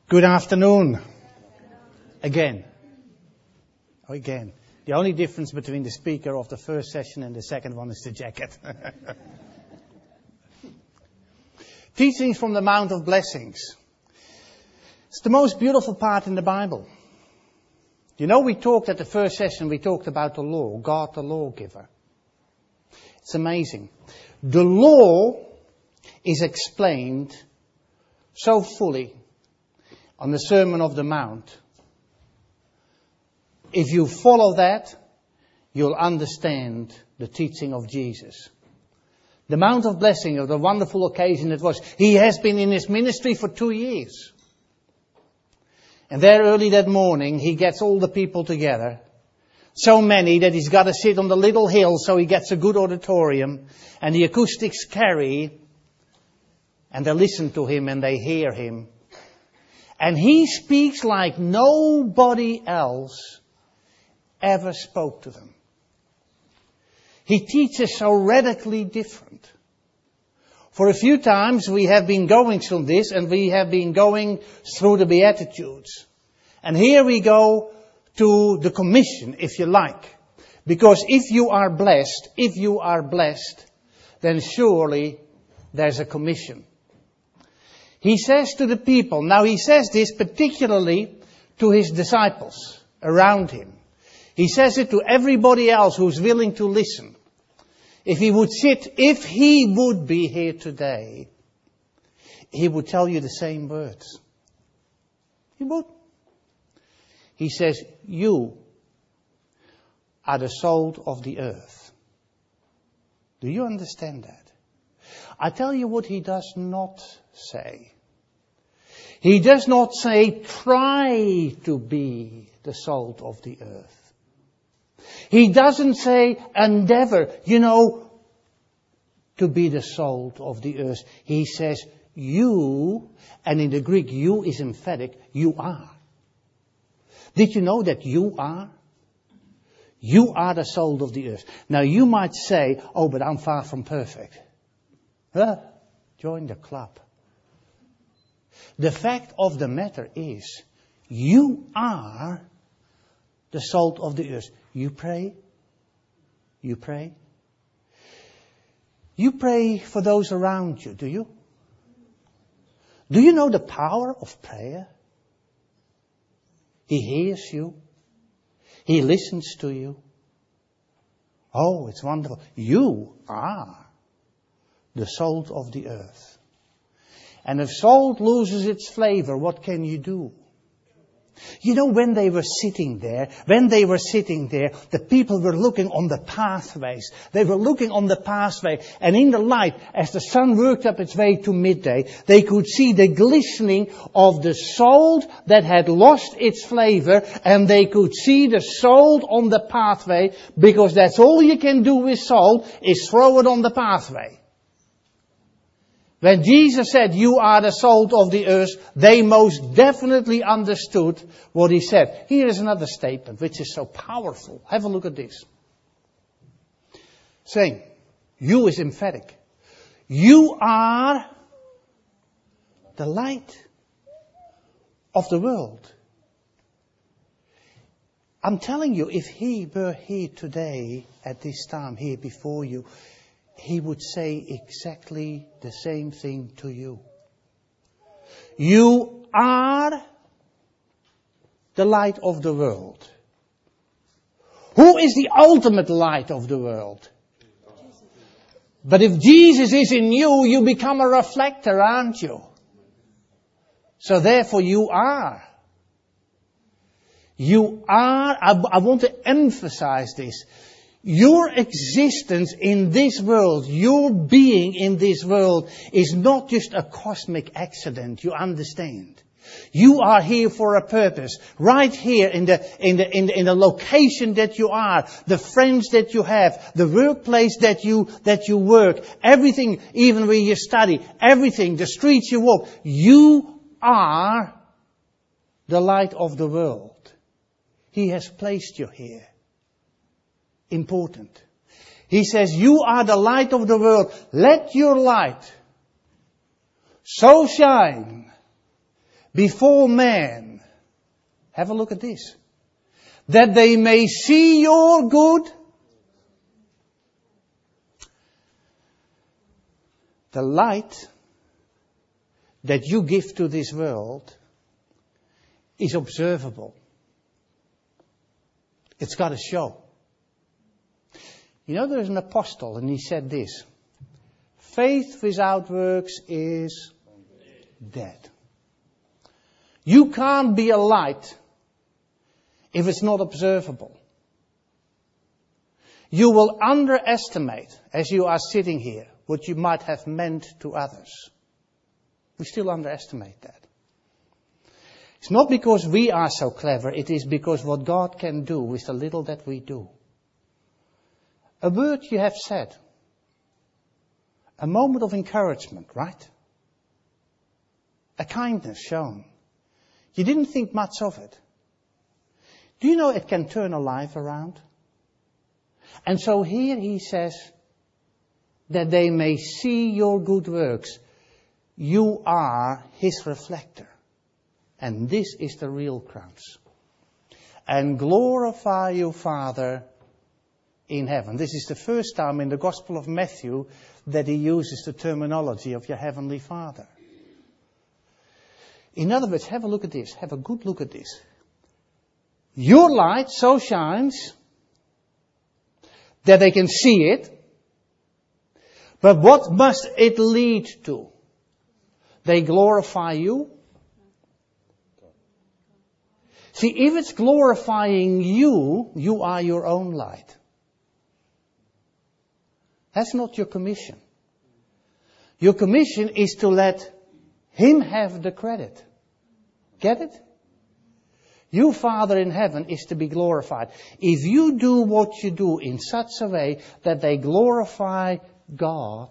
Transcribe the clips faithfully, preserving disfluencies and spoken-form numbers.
Good afternoon. Again. Again. The only difference between the speaker of the first session and the second one is the jacket. Teachings from the Mount of Blessings. It's the most beautiful part in the Bible. You know, we talked at the first session, we talked about the law, God the lawgiver. It's amazing. The law is explained so fully on the Sermon of the Mount. If you follow that, you'll understand the teaching of Jesus. The Mount of Blessing, of the wonderful occasion it was. He has been in his ministry for two years. And there early that morning, he gets all the people together. So many that he's got to sit on the little hill so he gets a good auditorium. And the acoustics carry. And they listen to him and they hear him. And he speaks like nobody else ever spoke to them. He teaches so radically different. For a few times we have been going through this and we have been going through the Beatitudes. And here we go to the commission, if you like. Because if you are blessed, if you are blessed, then surely there's a commission. He says to the people, now he says this particularly to his disciples around him. He says it to everybody else who's willing to listen. If he would sit, if he would be here today, he would tell you the same words. He would. He says, you are the salt of the earth. Do you understand that? I tell you what he does not say. He does not say, try to be the salt of the earth. He doesn't say, endeavor, you know, to be the salt of the earth. He says, you, and in the Greek, you is emphatic, you are. Did you know that you are? You are the salt of the earth. Now you might say, oh, but I'm far from perfect. Huh? Join the club. The fact of the matter is, you are the salt of the earth. You pray. You pray. You pray for those around you, do you? Do you know the power of prayer? He hears you. He listens to you. Oh, it's wonderful. You are the salt of the earth. And if salt loses its flavor, what can you do? You know, when they were sitting there, when they were sitting there, the people were looking on the pathways. They were looking on the pathway, and in the light, as the sun worked up its way to midday, they could see the glistening of the salt that had lost its flavor, and they could see the salt on the pathway, because that's all you can do with salt, is throw it on the pathway. When Jesus said, you are the salt of the earth, they most definitely understood what he said. Here is another statement which is so powerful. Have a look at this. Saying, you is emphatic. You are the light of the world. I'm telling you, if he were here today, at this time, here before you, he would say exactly the same thing to you. You are the light of the world. Who is the ultimate light of the world? But if Jesus is in you, you become a reflector, aren't you? So therefore you are. You are, I, I want to emphasize this. Your existence in this world, your being in this world is not just a cosmic accident, you understand. You are here for a purpose. Right here in the, in the, in the, in the location that you are, the friends that you have, the workplace that you, that you work, everything, even where you study, everything, the streets you walk, you are the light of the world. He has placed you here. Important. He says, you are the light of the world. Let your light so shine before men. Have a look at this. That they may see your good. The light that you give to this world is observable. It's got to show. You know, there's an apostle and he said this. Faith without works is dead. You can't be a light if it's not observable. You will underestimate, as you are sitting here, what you might have meant to others. We still underestimate that. It's not because we are so clever, it is because what God can do with the little that we do. A word you have said. A moment of encouragement, right? A kindness shown. You didn't think much of it. Do you know it can turn a life around? And so here he says, that they may see your good works. You are his reflector. And this is the real crowns. And glorify your Father in heaven. This is the first time in the Gospel of Matthew that he uses the terminology of your heavenly Father. In other words, have a look at this. Have a good look at this. Your light so shines that they can see it. But what must it lead to? They glorify you. See, if it's glorifying you, you are your own light. That's not your commission. Your commission is to let him have the credit. Get it? You, Father in heaven, is to be glorified. If you do what you do in such a way that they glorify God,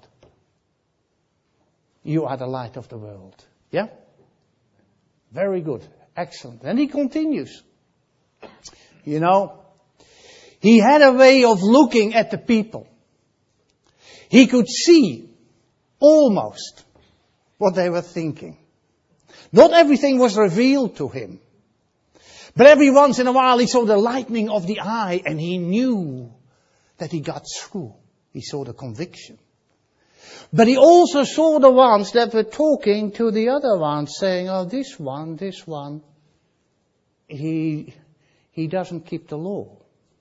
you are the light of the world. Yeah? Very good. Excellent. And he continues. You know, he had a way of looking at the people. He could see almost what they were thinking. Not everything was revealed to him. But every once in a while he saw the lightning of the eye and he knew that he got through. He saw the conviction. But he also saw the ones that were talking to the other ones, saying, oh, this one, this one, he, he doesn't keep the law.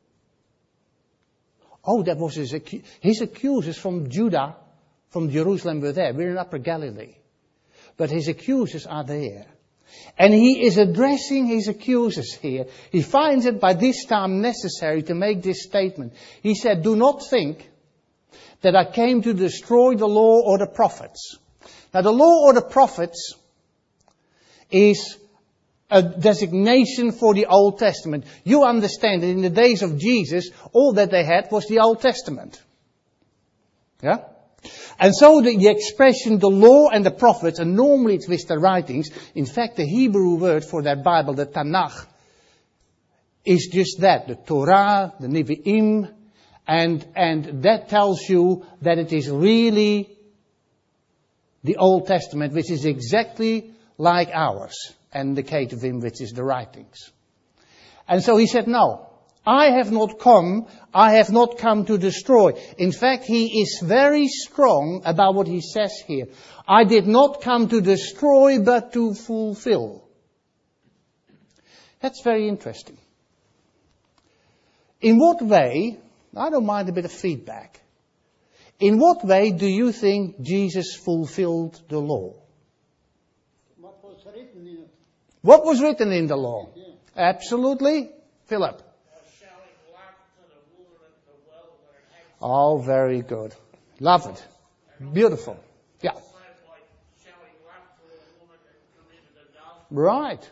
Oh, that was his, his accusers from Judah, from Jerusalem were there. We're in Upper Galilee. But his accusers are there. And he is addressing his accusers here. He finds it by this time necessary to make this statement. He said, do not think that I came to destroy the law or the prophets. Now the law or the prophets is a designation for the Old Testament. You understand that in the days of Jesus, all that they had was the Old Testament. Yeah? And so the, the expression, the law and the prophets, and normally it's with the writings. In fact, the Hebrew word for that Bible, the Tanakh, is just that. The Torah, the Nevi'im, and, and that tells you that it is really the Old Testament, which is exactly like ours, and the Ketuvim, which is the writings. And so he said, no, I have not come, I have not come to destroy. In fact, he is very strong about what he says here. I did not come to destroy, but to fulfill. That's very interesting. In what way, I don't mind a bit of feedback. In what way do you think Jesus fulfilled the law? What was written in it? What was written in the law? Yeah. Absolutely. Philip. Oh, very good. Love it. Beautiful. Yeah. Right.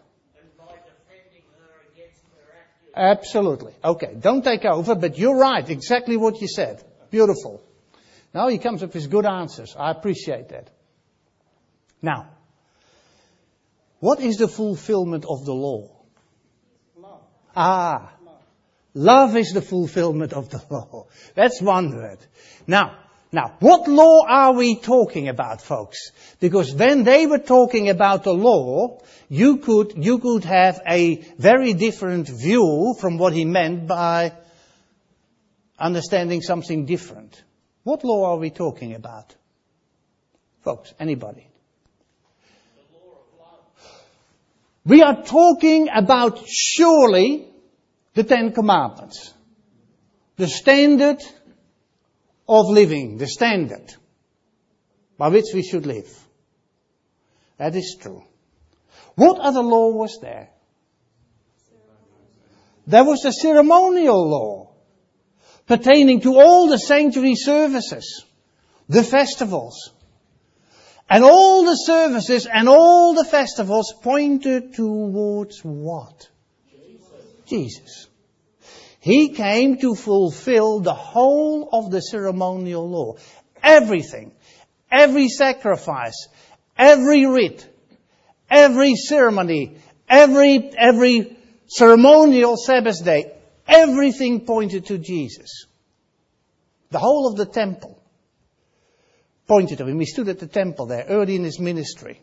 Absolutely. Okay, don't take over, but you're right. Exactly what you said. Beautiful. Now he comes up with good answers. I appreciate that. Now, what is the fulfillment of the law? Love. Ah. Love. Love is the fulfillment of the law. That's one word. Now, Now, what law are we talking about, folks? Because when they were talking about the law, you could, you could have a very different view from what he meant by understanding something different. What law are we talking about? Folks, anybody? The law of love. We are talking about surely the Ten Commandments. The standard of living, the standard by which we should live. That is true. What other law was there? There was the ceremonial law pertaining to all the sanctuary services, the festivals. And all the services and all the festivals pointed towards what? Jesus. Jesus. He came to fulfill the whole of the ceremonial law. Everything. Every sacrifice. Every rite. Every ceremony. Every, every ceremonial Sabbath day. Everything pointed to Jesus. The whole of the temple pointed to him. He stood at the temple there early in his ministry.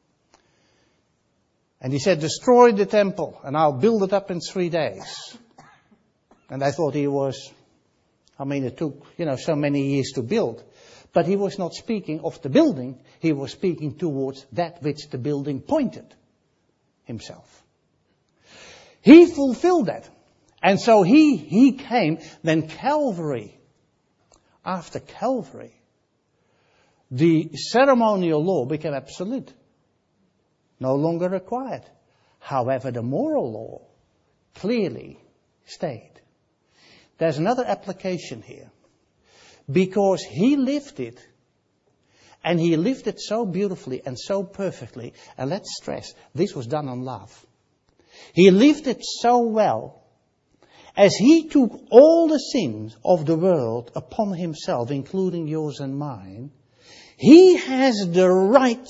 And he said, destroy the temple and I'll build it up in three days. And I thought he was, I mean, it took, you know, so many years to build. But he was not speaking of the building. He was speaking towards that which the building pointed himself. He fulfilled that. And so he, he came. Then Calvary, after Calvary, the ceremonial law became absolute. No longer required. However, the moral law clearly stayed. There's another application here. Because he lived it. And he lived it so beautifully and so perfectly. And let's stress, this was done on love. He lived it so well. As he took all the sins of the world upon himself, including yours and mine, he has the right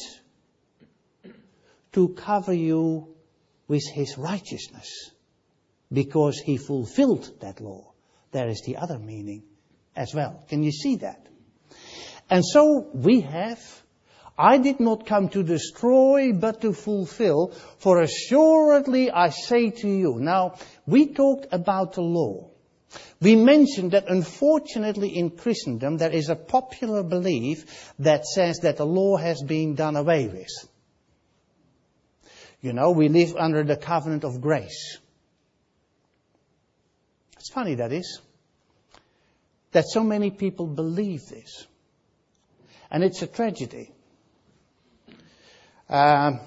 to cover you with his righteousness. Because he fulfilled that law. There is the other meaning as well. Can you see that? And so we have, I did not come to destroy but to fulfill, for assuredly I say to you. Now, we talked about the law. We mentioned that unfortunately in Christendom there is a popular belief that says that the law has been done away with. You know, we live under the covenant of grace. It's funny, that is. That so many people believe this. And it's a tragedy. Um,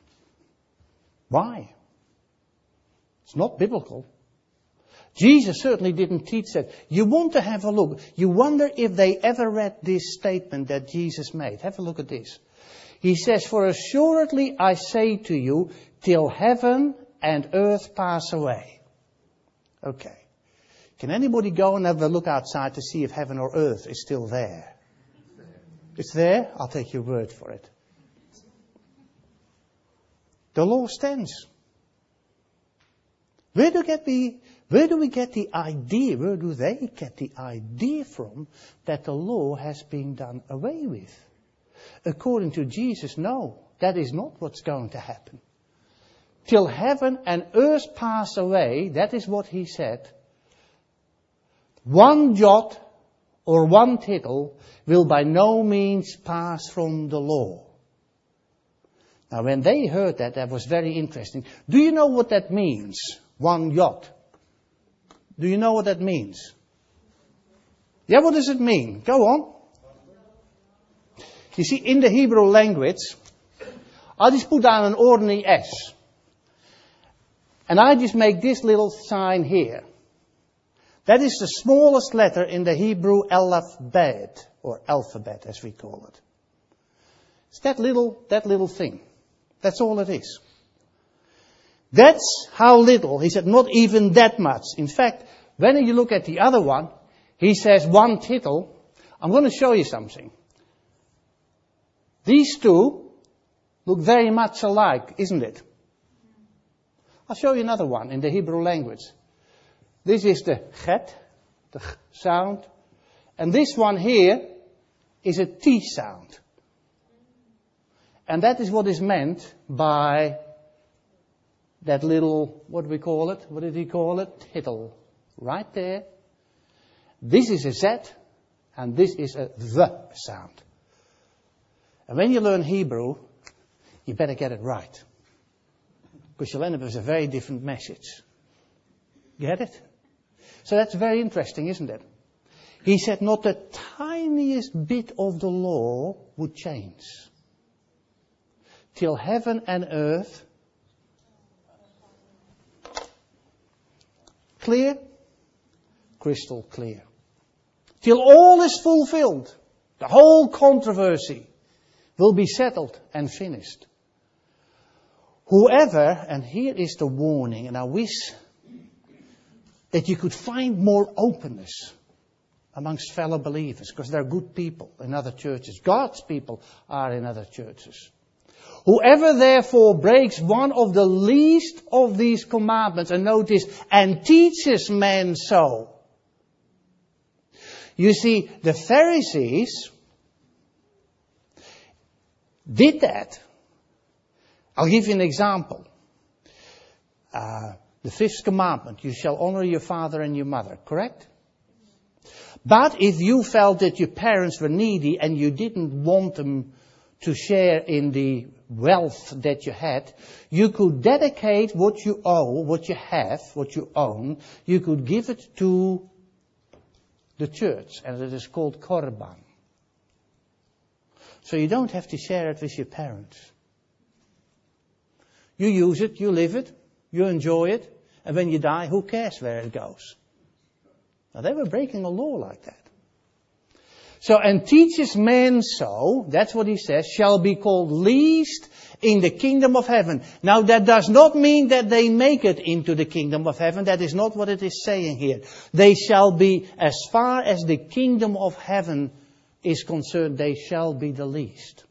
why? It's not biblical. Jesus certainly didn't teach that. You want to have a look. You wonder if they ever read this statement that Jesus made. Have a look at this. He says, for assuredly I say to you, till heaven and earth pass away. Okay. Can anybody go and have a look outside to see if heaven or earth is still there? It's there? I'll take your word for it. The law stands. Where do, get the, where do we get the idea, where do they get the idea from that the law has been done away with? According to Jesus, no, that is not what's going to happen. Till heaven and earth pass away, that is what he said. One jot or one tittle will by no means pass from the law. Now when they heard that, that was very interesting. Do you know what that means? One jot. Do you know what that means? Yeah, what does it mean? Go on. You see, in the Hebrew language, I'll just put down an ordinary S. And I just make this little sign here. That is the smallest letter in the Hebrew alphabet, or alphabet as we call it. It's that little, that little thing. That's all it is. That's how little. He said not even that much. In fact, when you look at the other one, he says one tittle. I'm going to show you something. These two look very much alike, isn't it? I'll show you another one in the Hebrew language. This is the chet, the ch sound. And this one here is a T sound. And that is what is meant by that little, what do we call it? What did he call it? Tittle. Right there. This is a Z, and this is a the sound. And when you learn Hebrew, you better get it right. Because you'll end up with a very different message. Get it? So that's very interesting, isn't it? He said not the tiniest bit of the law would change. Till heaven and earth. Clear? Crystal clear. Till all is fulfilled. The whole controversy will be settled and finished. Whoever, and here is the warning, and I wish that you could find more openness amongst fellow believers, because they're good people in other churches. God's people are in other churches. Whoever therefore breaks one of the least of these commandments, and notice, and teaches men so. You see, the Pharisees did that. I'll give you an example. Uh, the fifth commandment, you shall honor your father and your mother, correct? But if you felt that your parents were needy and you didn't want them to share in the wealth that you had, you could dedicate what you owe, what you have, what you own, you could give it to the church, and it is called korban. So you don't have to share it with your parents. You use it, you live it, you enjoy it, and when you die, who cares where it goes? Now they were breaking a law like that. So, and teaches men so, that's what he says, shall be called least in the kingdom of heaven. Now that does not mean that they make it into the kingdom of heaven. That is not what it is saying here. They shall be, as far as the kingdom of heaven is concerned, they shall be the least.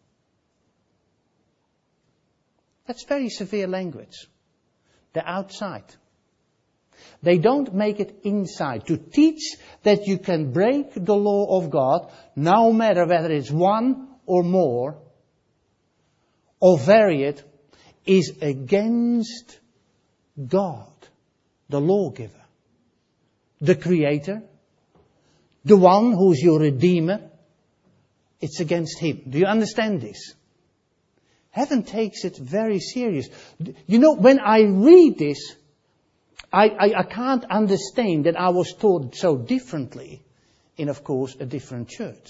That's very severe language. They're outside. They don't make it inside. To teach that you can break the law of God, no matter whether it's one or more, or vary it, is against God, the lawgiver, the creator, the one who's your redeemer. It's against him. Do you understand this? Heaven takes it very serious. You know, when I read this, I, I, I can't understand that I was taught so differently in, of course, a different church.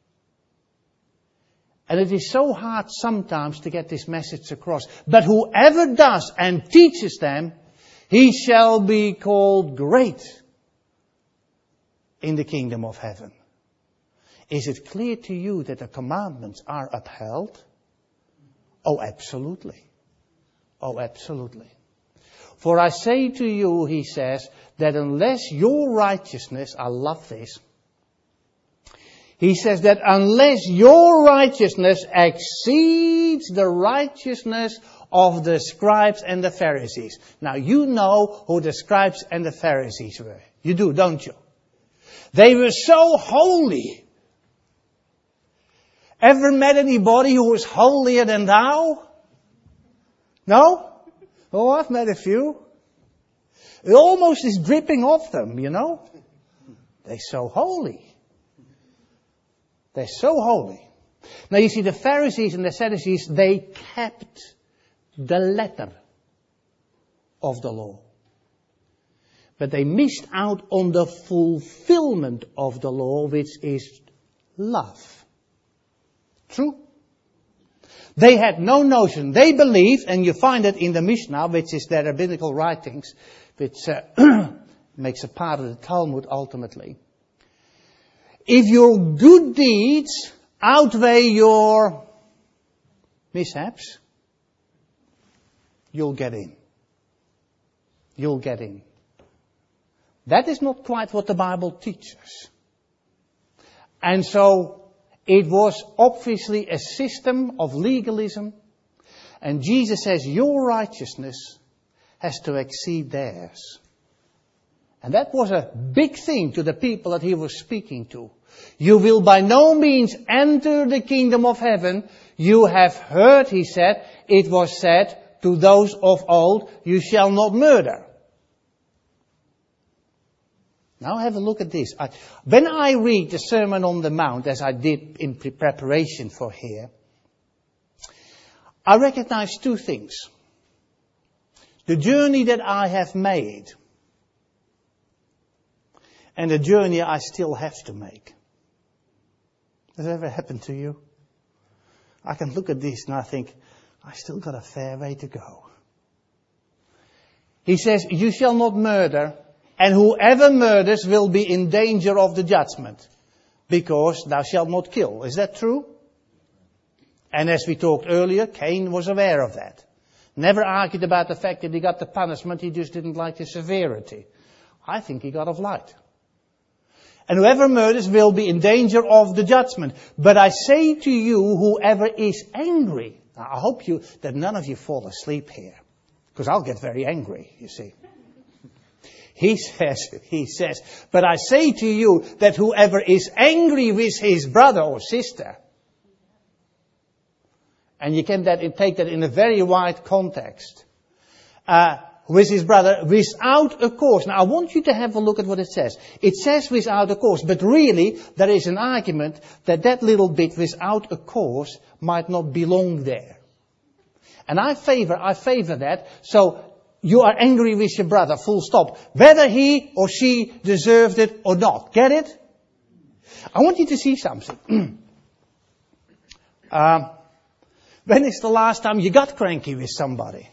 And it is so hard sometimes to get this message across. But whoever does and teaches them, he shall be called great in the kingdom of heaven. Is it clear to you that the commandments are upheld? Oh, absolutely. Oh, absolutely. For I say to you, he says, that unless your righteousness, I love this, he says that unless your righteousness exceeds the righteousness of the scribes and the Pharisees. Now you know who the scribes and the Pharisees were. You do, don't you? They were so holy. Ever met anybody who was holier than thou? No? Oh, I've met a few. It almost is dripping off them, you know. They're so holy. They're so holy. Now you see, the Pharisees and the Sadducees, they kept the letter of the law. But they missed out on the fulfillment of the law, which is love. True? They had no notion. They believed, and you find it in the Mishnah, which is their rabbinical writings, which uh, makes a part of the Talmud ultimately. If your good deeds outweigh your mishaps, you'll get in. You'll get in. That is not quite what the Bible teaches. And so, it was obviously a system of legalism. And Jesus says, your righteousness has to exceed theirs. And that was a big thing to the people that he was speaking to. You will by no means enter the kingdom of heaven. You have heard, he said, it was said to those of old, you shall not murder. Now have a look at this. I, when I read the Sermon on the Mount, as I did in pre- preparation for here, I recognize two things. The journey that I have made and the journey I still have to make. Has that ever happened to you? I can look at this and I think, I still got a fair way to go. He says, you shall not murder, and whoever murders will be in danger of the judgment, because thou shalt not kill. Is that true? And as we talked earlier, Cain was aware of that. Never argued about the fact that he got the punishment, he just didn't like the severity. I think he got off light. And whoever murders will be in danger of the judgment. But I say to you, whoever is angry. Now, I hope you that none of you fall asleep here, because I'll get very angry, you see. He says, he says, but I say to you that whoever is angry with his brother or sister, and you can that, take that in a very wide context, uh, with his brother, without a cause. Now I want you to have a look at what it says. It says without a cause, but really there is an argument that that little bit without a cause might not belong there. And I favor, I favor that. So you are angry with your brother, full stop. Whether he or she deserved it or not. Get it? I want you to see something. um, when is the last time you got cranky with somebody?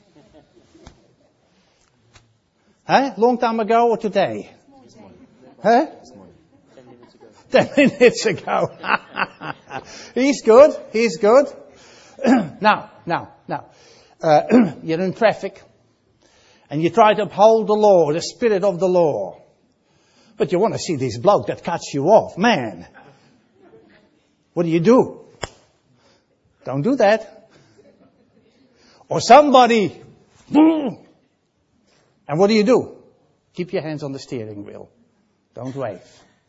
Huh? Long time ago or today? Huh? Ten minutes ago. He's good. He's good. now, now, now. Uh, you're in traffic. And you try to uphold the law, the spirit of the law. But you want to see this bloke that cuts you off. Man. What do you do? Don't do that. Or somebody. And what do you do? Keep your hands on the steering wheel. Don't wave.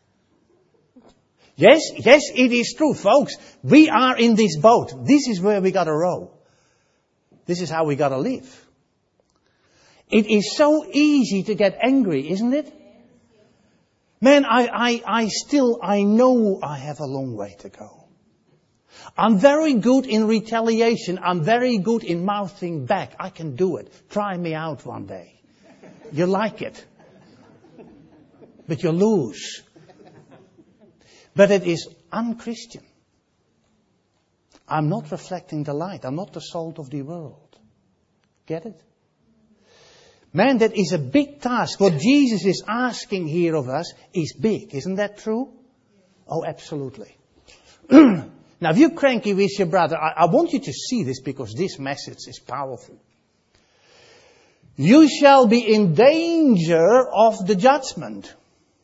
Yes, yes, it is true, folks. We are in this boat. This is where we got to row. This is how we got to live. It is so easy to get angry, isn't it? Man, I, I, I still, I know I have a long way to go. I'm very good in retaliation. I'm very good in mouthing back. I can do it. Try me out one day. You like it. But you lose. But it is unchristian. I'm not reflecting the light. I'm not the salt of the world. Get it? Man, that is a big task. What Jesus is asking here of us is big. Isn't that true? Oh, absolutely. Now, if you're cranky with your brother, I, I want you to see this because this message is powerful. You shall be in danger of the judgment.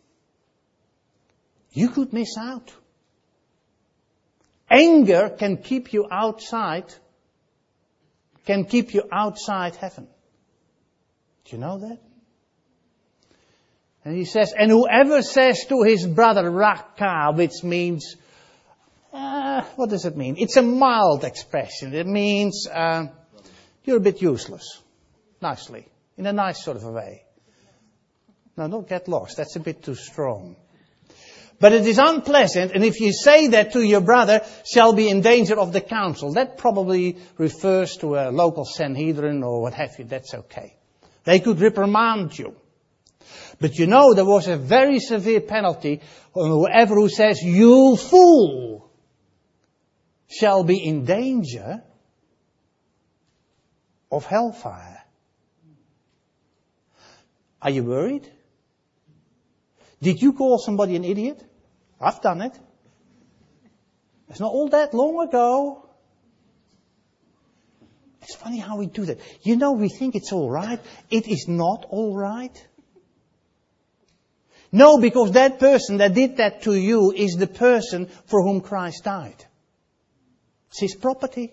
You could miss out. Anger can keep you outside, can keep you outside heaven. Do you know that? And he says, and whoever says to his brother, Raka, which means, uh, what does it mean? It's a mild expression. It means, uh, you're a bit useless. Nicely. In a nice sort of a way. No, don't get lost. That's a bit too strong. But it is unpleasant, and if you say that to your brother, shall be in danger of the council. That probably refers to a local Sanhedrin or what have you. That's okay. They could reprimand you. But you know, there was a very severe penalty on whoever who says, you fool, shall be in danger of hellfire. Are you worried? Did you call somebody an idiot? I've done it. It's not all that long ago. It's funny how we do that. You know, we think it's all right. It is not all right. No, because that person that did that to you is the person for whom Christ died. It's his property.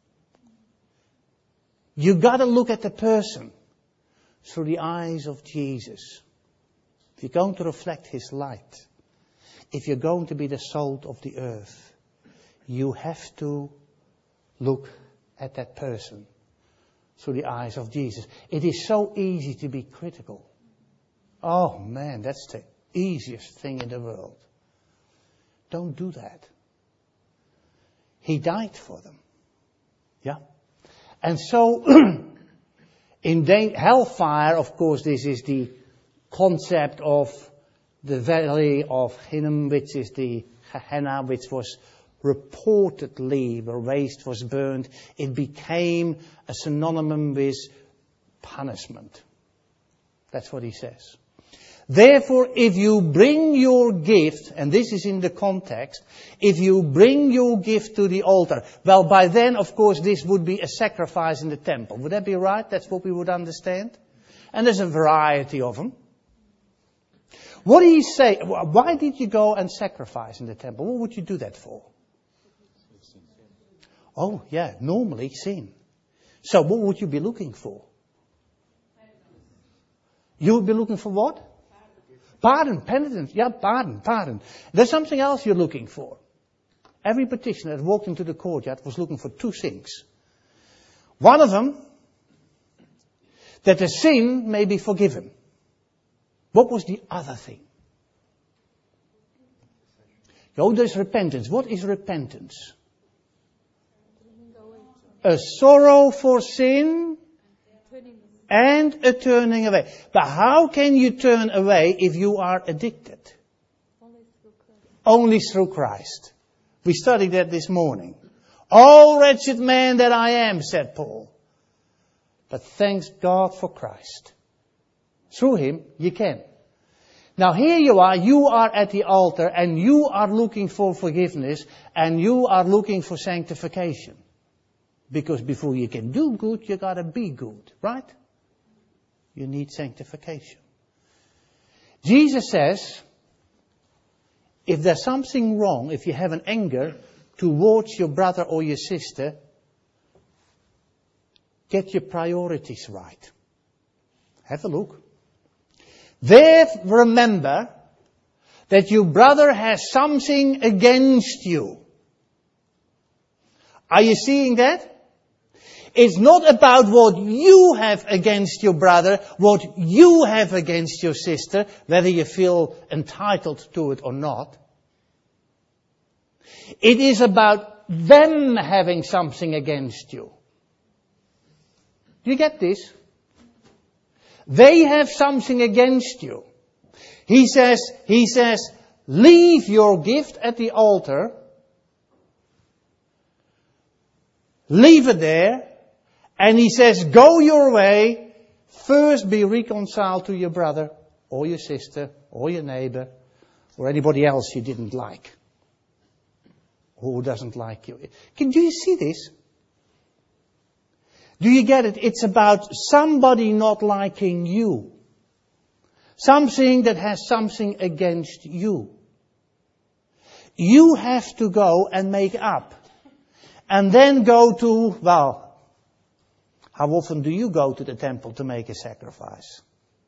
You got to look at the person through the eyes of Jesus. If you're going to reflect his light. if you're going to be the salt of the earth, you have to look at that person through the eyes of Jesus. It is so easy to be critical. Oh man, that's the easiest thing in the world. Don't do that. He died for them. Yeah? And so, in da- hellfire, of course, this is the concept of the valley of Hinnom, which is the Gehenna, which was reportedly, where waste was burned. It became a synonym with punishment. That's what he says. Therefore, if you bring your gift, and this is in the context, if you bring your gift to the altar, well, by then, of course, this would be a sacrifice in the temple. Would that be right? That's what we would understand? And there's a variety of them. What do you say? Why did you go and sacrifice in the temple? What would you do that for? Oh, yeah, normally sin. So what would you be looking for? You would be looking for what? Pardon, penitence. Yeah, pardon, pardon. There's something else you're looking for. Every petitioner that walked into the courtyard was looking for two things. One of them, that the sin may be forgiven. What was the other thing? Oh, there's repentance. What is repentance? A sorrow for sin and a turning away. But how can you turn away if you are addicted? Only through Christ. We studied that this morning. Oh, wretched man that I am, said Paul. But thanks God for Christ. Through him, you can. Now here you are, you are at the altar and you are looking for forgiveness and you are looking for sanctification. Because before you can do good, you gotta be good, right? You need sanctification. Jesus says, if there's something wrong, if you have an anger towards your brother or your sister, get your priorities right. Have a look. There, remember that your brother has something against you. Are you seeing that? It's not about what you have against your brother, what you have against your sister, whether you feel entitled to it or not. It is about them having something against you. Do you get this? They have something against you. He says, he says, leave your gift at the altar. Leave it there. And he says, go your way. First be reconciled to your brother or your sister or your neighbor or anybody else you didn't like. Who doesn't like you. Can, do you see this? Do you get it? It's about somebody not liking you. Something that has something against you. You have to go and make up. And then go to, well, how often do you go to the temple to make a sacrifice?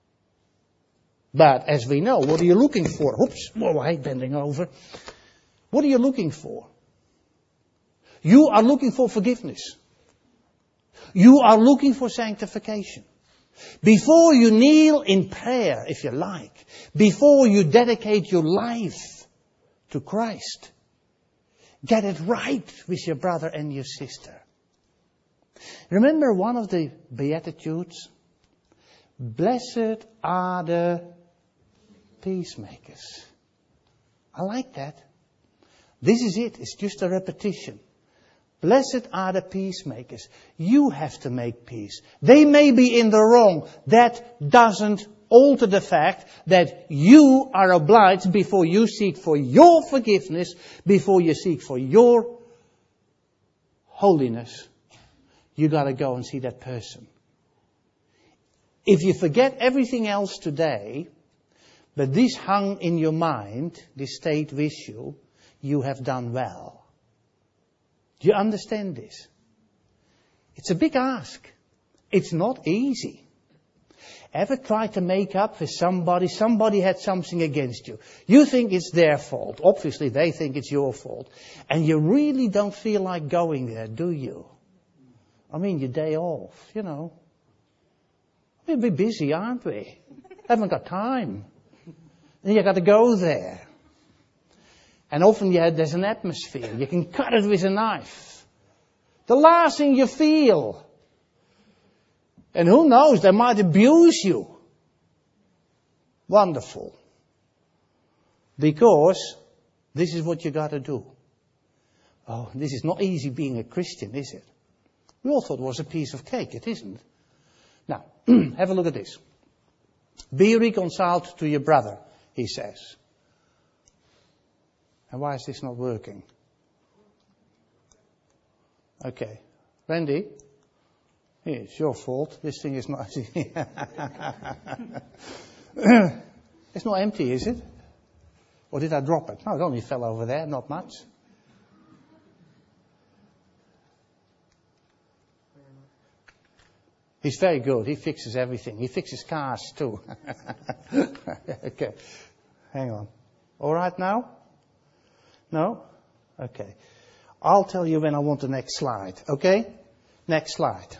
But as we know, what are you looking for? Oops, whoa, I hate bending over. What are you looking for? You are looking for forgiveness. You are looking for sanctification. Before you kneel in prayer, if you like, before you dedicate your life to Christ, get it right with your brother and your sister. Remember one of the Beatitudes? Blessed are the peacemakers. I like that. This is it. It's just a repetition. Blessed are the peacemakers. You have to make peace. They may be in the wrong. That doesn't alter the fact that you are obliged, before you seek for your forgiveness, before you seek for your holiness, you got to go and see that person. If you forget everything else today, but this hung in your mind, this stayed with you, you have done well. Do you understand this? It's a big ask. It's not easy. Ever tried to make up with somebody? Somebody had something against you. You think it's their fault. Obviously, they think it's your fault. And you really don't feel like going there, do you? I mean, your day off, you know. We're a bit busy, aren't we? Haven't got time. And you got to go there. And often yeah, there's an atmosphere. You can cut it with a knife. The last thing you feel. And who knows, they might abuse you. Wonderful. Because this is what you got to do. Oh, this is not easy being a Christian, is it? We all thought it was a piece of cake. It isn't. Now, have a look at this. Be reconciled to your brother, he says. And why is this not working? Okay. Randy, it's your fault. This thing is not... It's not empty, is it? Or did I drop it? No, it only fell over there, not much. He's very good. He fixes everything. He fixes cars too. Okay. Hang on. All right now? No? Okay. I'll tell you when I want the next slide. Okay? Next slide.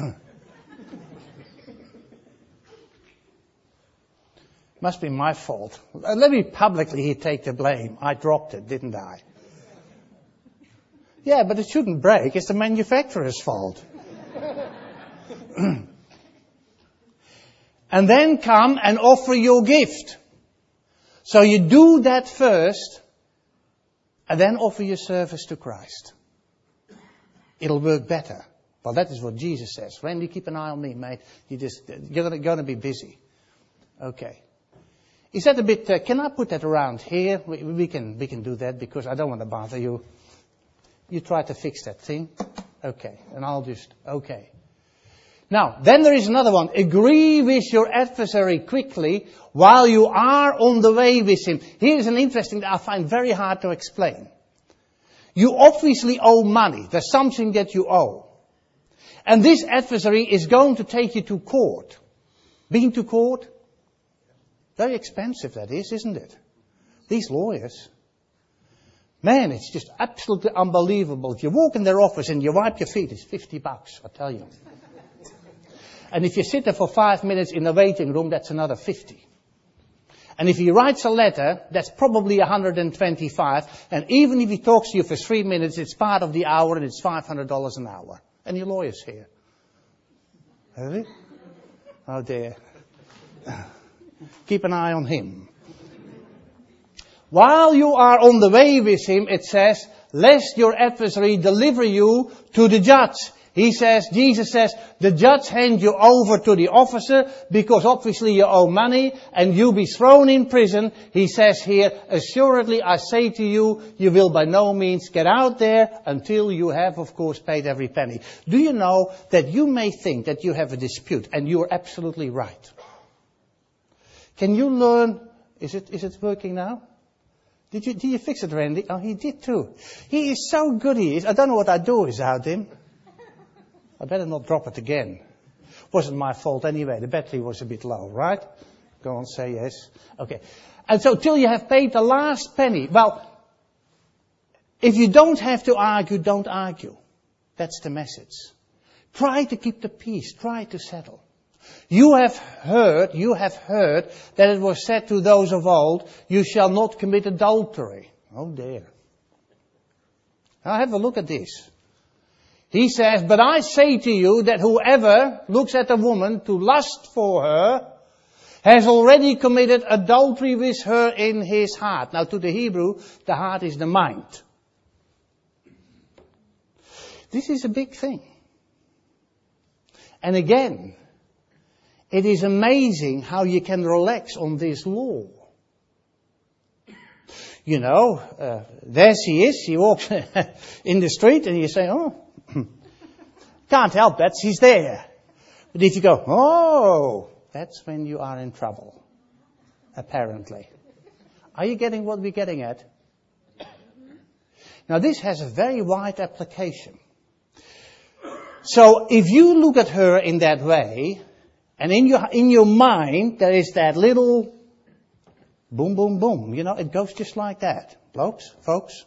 Must be my fault. Let me publicly take the blame. I dropped it, didn't I? Yeah, but it shouldn't break. It's the manufacturer's fault. And then come and offer your gift. So you do that first, and then offer your service to Christ. It'll work better. Well, that is what Jesus says. Randy, keep an eye on me, mate. You just, you're going to be busy. Okay. Is that a bit, uh, can I put that around here? We, we can, we can do that because I don't want to bother you. You try to fix that thing. Okay. And I'll just, okay. Now, then there is another one. Agree with your adversary quickly while you are on the way with him. Here's an interesting that I find very hard to explain. You obviously owe money. There's something that you owe. And this adversary is going to take you to court. Been to court? Very expensive that is, isn't it? These lawyers. Man, it's just absolutely unbelievable. If you walk in their office and you wipe your feet, it's fifty bucks, I tell you. And if you sit there for five minutes in the waiting room, that's another fifty. And if he writes a letter, that's probably one hundred twenty-five. And even if he talks to you for three minutes, it's part of the hour and it's five hundred dollars an hour. And your lawyer's here. Have you? Oh dear. Keep an eye on him. While you are on the way with him, it says, lest your adversary deliver you to the judge. He says, Jesus says, the judge hand you over to the officer because obviously you owe money and you'll be thrown in prison. He says here, assuredly I say to you, you will by no means get out there until you have, of course, paid every penny. Do you know that you may think that you have a dispute and you're absolutely right? Can you learn, is it, is it working now? Did you, did you fix it, Randy? Oh, he did too. He is so good, he is. I don't know what I'd do without him. I better not drop it again. Wasn't my fault anyway. The battery was a bit low, right? Go on, say yes. Okay. And so till you have paid the last penny. Well, if you don't have to argue, don't argue. That's the message. Try to keep the peace. Try to settle. You have heard, you have heard that it was said to those of old, you shall not commit adultery. Oh dear. Now have a look at this. He says, but I say to you that whoever looks at a woman to lust for her has already committed adultery with her in his heart. Now to the Hebrew, the heart is the mind. This is a big thing. And again, it is amazing how you can relax on this law. You know, uh, there she is, she walks in the street and you say, oh, can't help that, she's there. But if you go, oh, that's when you are in trouble, apparently. Are you getting what we're getting at? Now this has a very wide application. So if you look at her in that way, And in your, in your mind, there is that little boom, boom, boom. You know, it goes just like that. Blokes, folks,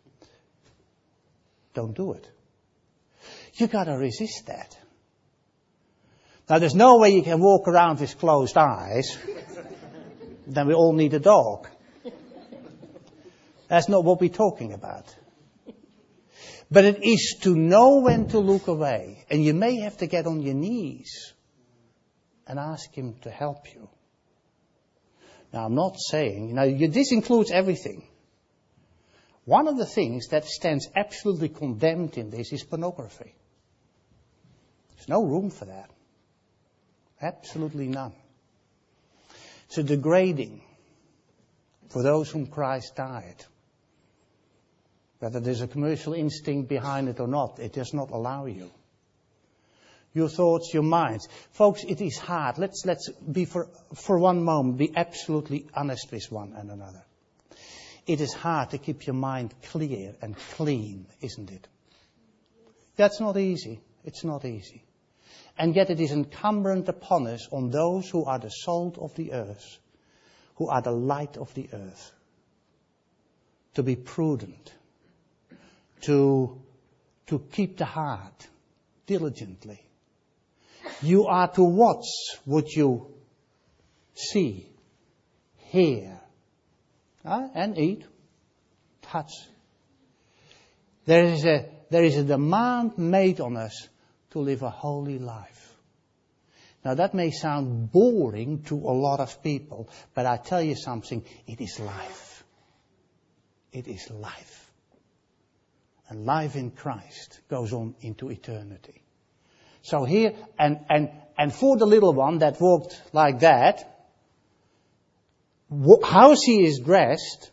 don't do it. You gotta resist that. Now there's no way you can walk around with closed eyes. Then we all need a dog. That's not what we're talking about. But it is to know when to look away. And you may have to get on your knees and ask him to help you. Now I'm not saying, you know, you, this includes everything. One of the things that stands absolutely condemned in this is pornography. There's no room for that. Absolutely none. It's a degrading for those whom Christ died. Whether there's a commercial instinct behind it or not, it does not allow you. Your thoughts, your minds. Folks, it is hard. Let's, let's be for, for one moment, be absolutely honest with one and another. It is hard to keep your mind clear and clean, isn't it? That's not easy. It's not easy. And yet it is incumbent upon us, on those who are the salt of the earth, who are the light of the earth, to be prudent, to, to keep the heart diligently. You are to watch what you see, hear, uh, and eat, touch. There is a, there is a demand made on us to live a holy life. Now that may sound boring to a lot of people, but I tell you something, it is life. It is life. And life in Christ goes on into eternity. So here, and, and, and for the little one that walked like that, how she is dressed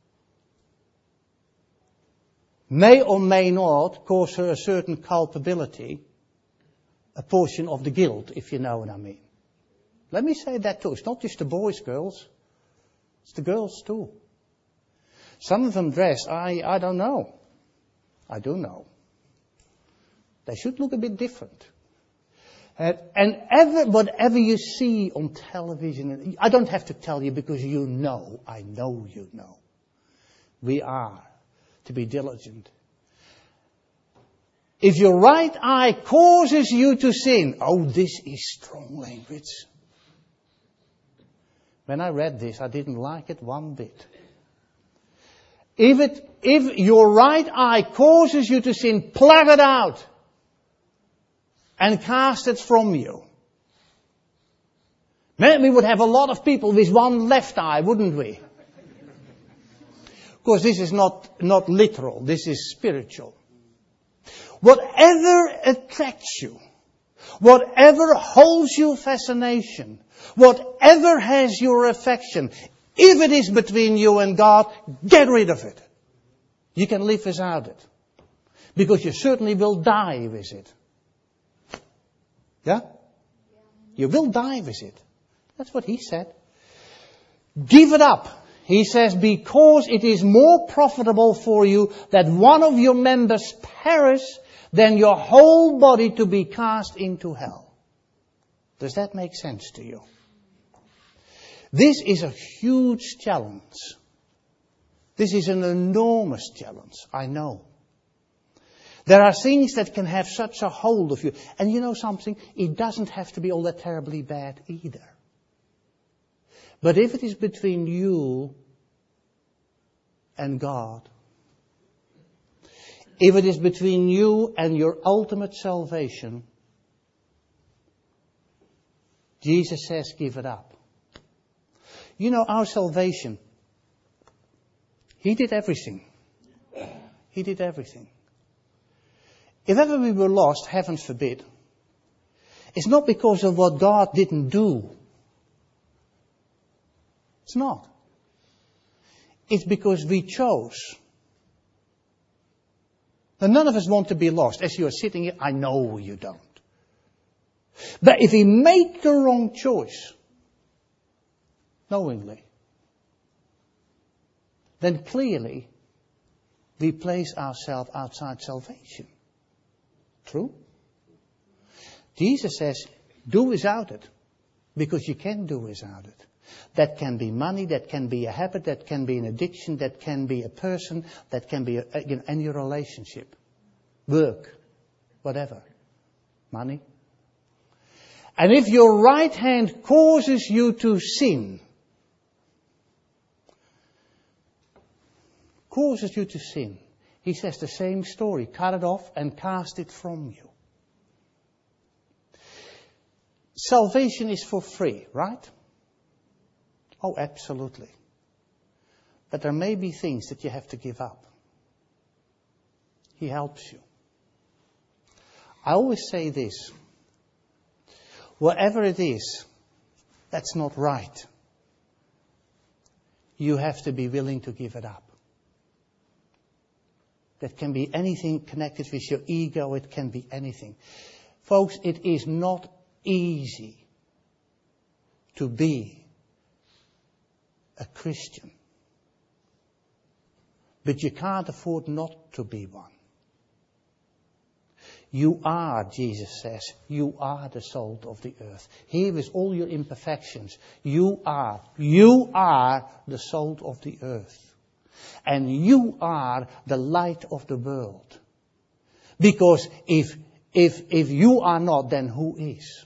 may or may not cause her a certain culpability, a portion of the guilt, if you know what I mean. Let me say that too. It's not just the boys, girls. It's the girls too. Some of them dress, I, I don't know. I do know. They should look a bit different. Uh, and ever, whatever you see on television, I don't have to tell you because you know, I know you know. We are to be diligent. If your right eye causes you to sin, oh, this is strong language. When I read this, I didn't like it one bit. If it, if your right eye causes you to sin, pluck it out and cast it from you. Then we would have a lot of people with one left eye, wouldn't we? Of course, this is not, not literal. This is spiritual. Whatever attracts you, whatever holds your fascination, whatever has your affection, if it is between you and God, get rid of it. You can live without it. Because you certainly will die with it. Yeah? You will die with it. That's what he said. Give it up. He says, because it is more profitable for you that one of your members perish than your whole body to be cast into hell. Does that make sense to you? This is a huge challenge. This is an enormous challenge, I know. There are things that can have such a hold of you. And you know something? It doesn't have to be all that terribly bad either. But if it is between you and God, if it is between you and your ultimate salvation, Jesus says, give it up. You know, our salvation, He did everything. He did everything. If ever we were lost, heaven forbid, it's not because of what God didn't do. It's not. It's because we chose. And none of us want to be lost. As you are sitting here, I know you don't. But if we make the wrong choice, knowingly, then clearly we place ourselves outside salvation. True? Jesus says, do without it. Because you can do without it. That can be money, that can be a habit, that can be an addiction, that can be a person, that can be a, you know, any relationship. Work, whatever. Money. And if your right hand causes you to sin, causes you to sin, he says the same story. Cut it off and cast it from you. Salvation is for free, right? Oh, absolutely. But there may be things that you have to give up. He helps you. I always say this. Whatever it is that's not right, you have to be willing to give it up. That can be anything connected with your ego. It can be anything. Folks, it is not easy to be a Christian. But you can't afford not to be one. You are, Jesus says, you are the salt of the earth. Here with all your imperfections, you are, you are the salt of the earth. And you are the light of the world. Because if, if, if you are not, then who is?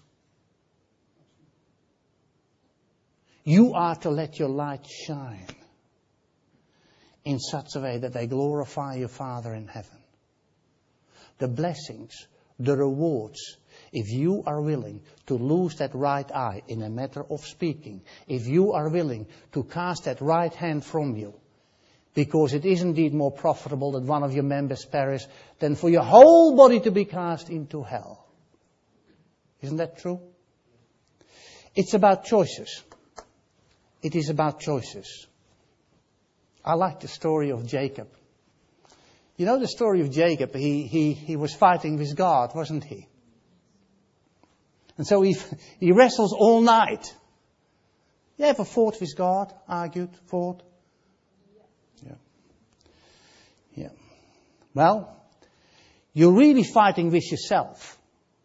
You are to let your light shine in such a way that they glorify your Father in heaven. The blessings, the rewards, if you are willing to lose that right eye in a matter of speaking, if you are willing to cast that right hand from you, because it is indeed more profitable that one of your members perish than for your whole body to be cast into hell. Isn't that true? It's about choices. It is about choices. I like the story of Jacob. You know the story of Jacob? He, he, he was fighting with God, wasn't he? And so he, he wrestles all night. You ever fought with God? Argued? Fought? Yeah. Yeah. Well, you're really fighting with yourself.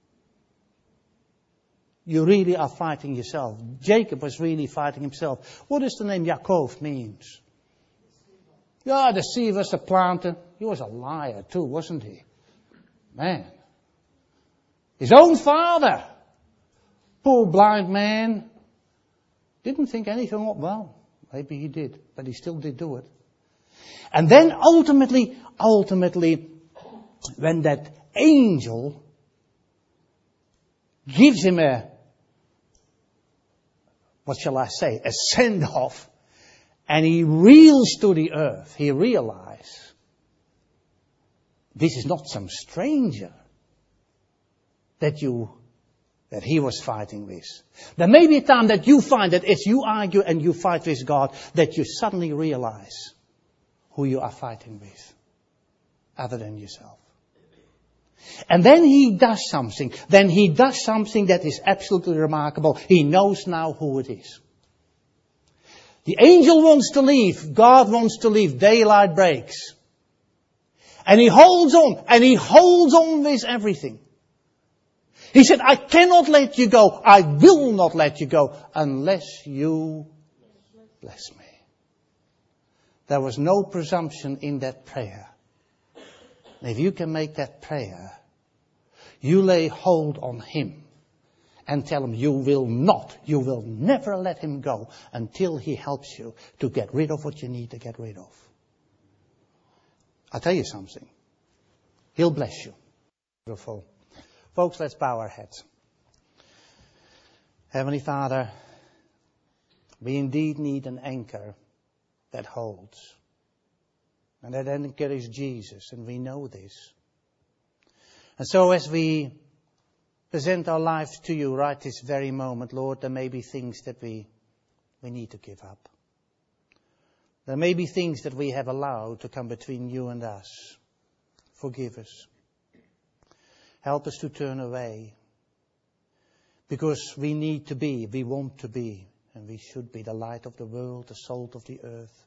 You really are fighting yourself. Jacob was really fighting himself. What does the name Yaakov means? Yeah, deceiver, supplanter. He was a liar too, wasn't he? Man. His own father. Poor blind man. Didn't think anything of, well, maybe he did, but he still did do it. And then ultimately, ultimately, when that angel gives him a, what shall I say, a send-off, and he reels to the earth, he realized, this is not some stranger that you, that he was fighting with. There may be a time that you find that as you argue and you fight with God, that you suddenly realize who you are fighting with, other than yourself. And then he does something. Then he does something that is absolutely remarkable. He knows now who it is. The angel wants to leave. God wants to leave. Daylight breaks. And he holds on. And he holds on with everything. He said, I cannot let you go. I will not let you go unless you bless me. There was no presumption in that prayer. If you can make that prayer, you lay hold on him and tell him you will not, you will never let him go until he helps you to get rid of what you need to get rid of. I'll tell you something. He'll bless you. Beautiful. Folks, let's bow our heads. Heavenly Father, we indeed need an anchor that holds. And that anchor is Jesus, and we know this. And so as we present our lives to you right this very moment, Lord, there may be things that we, we need to give up. There may be things that we have allowed to come between you and us. Forgive us. Help us to turn away. Because we need to be, we want to be, and we should be the light of the world, the salt of the earth.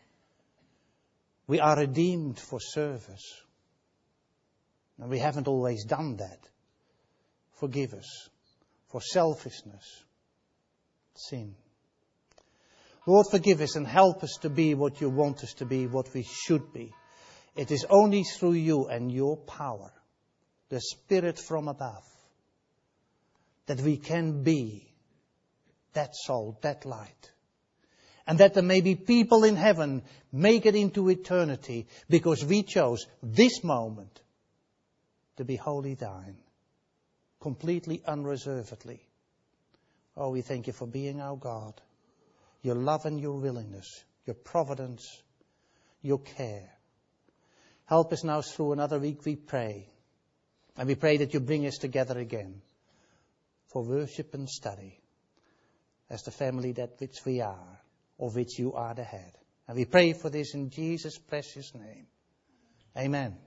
We are redeemed for service. And we haven't always done that. Forgive us for selfishness. sin. Lord, forgive us and help us to be what you want us to be, what we should be. It is only through you and your power, the Spirit from above, that we can be that salt, that light. And that there may be people in heaven make it into eternity because we chose this moment to be wholly thine, completely unreservedly. Oh, we thank you for being our God, your love and your willingness, your providence, your care. Help us now through another week, we pray. And we pray that you bring us together again for worship and study as the family that which we are, of which you are the head. And we pray for this in Jesus' precious name. Amen.